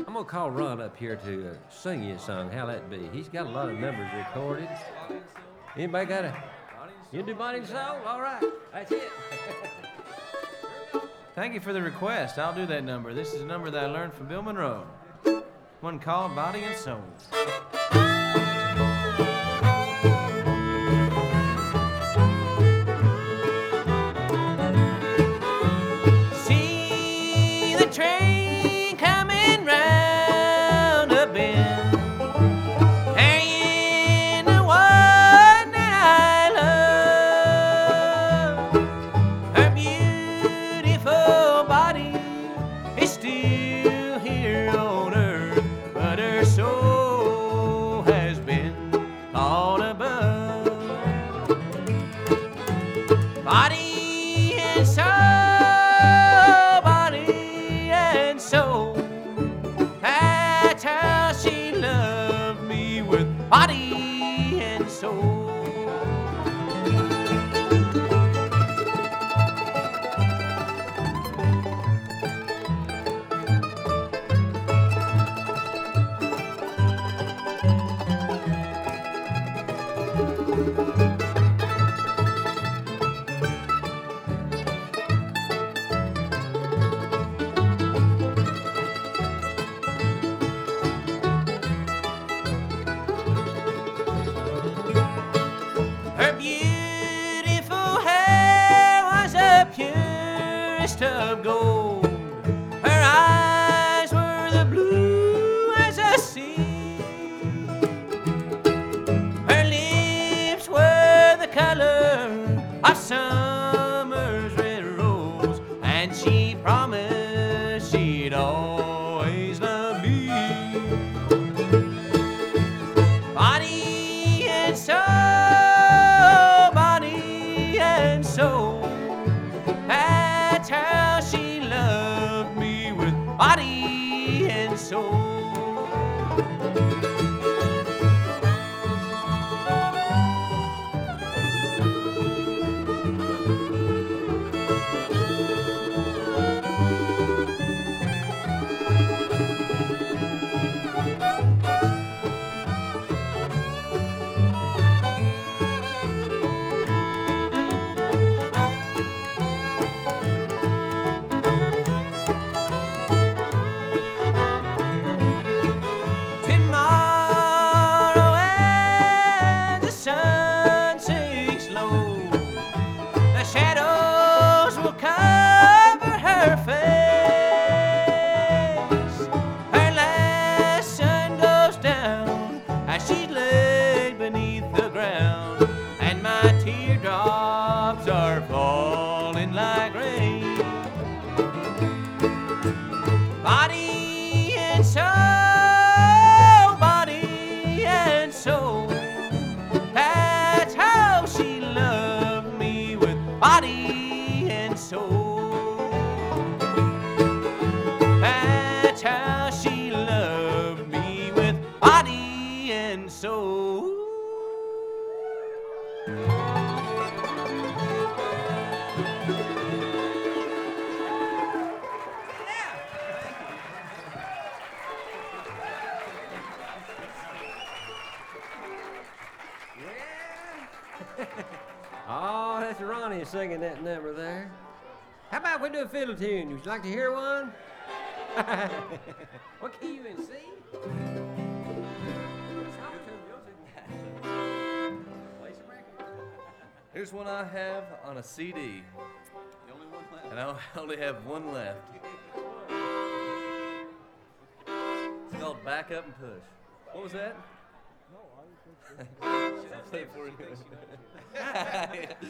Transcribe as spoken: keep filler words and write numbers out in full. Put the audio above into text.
I'm gonna call Ron up here to uh, sing you a song. How that be? He's got a lot of numbers recorded. Anybody got a? You do Body and Soul? All right, that's it. Thank you for the request. I'll do that number. This is a number that I learned from Bill Monroe. One called Body and Soul. See the train coming round a bend, carrying the one that I love. Her beautiful body is still here on earth, but her soul has been called above. Body and soul, body and soul. That's how she loved me, with body and soul. Her beautiful hair was the purest of gold. Her eyes were the blue as the sea. Her lips were the color of summer's red rose, and she promised she'd always love me. Body and soul, body and soul. That's how she loved me, with body and soul. Tomorrow, as the sun sinks low, the shadows will cover her face. Her last sun goes down as she's laid beneath the ground, and my teardrops are falling like rain. Body and soul, body and soul. That's how she loved me, with body and soul. That's how she loved me, with body and soul. Oh, that's Ronnie singing that number there. How about we do a fiddle tune? Would you like to hear one? What key you in, C? Here's one I have on a C D. And I only have one left. It's called Back Up and Push. What was that? No, I was just... I'll play it for you.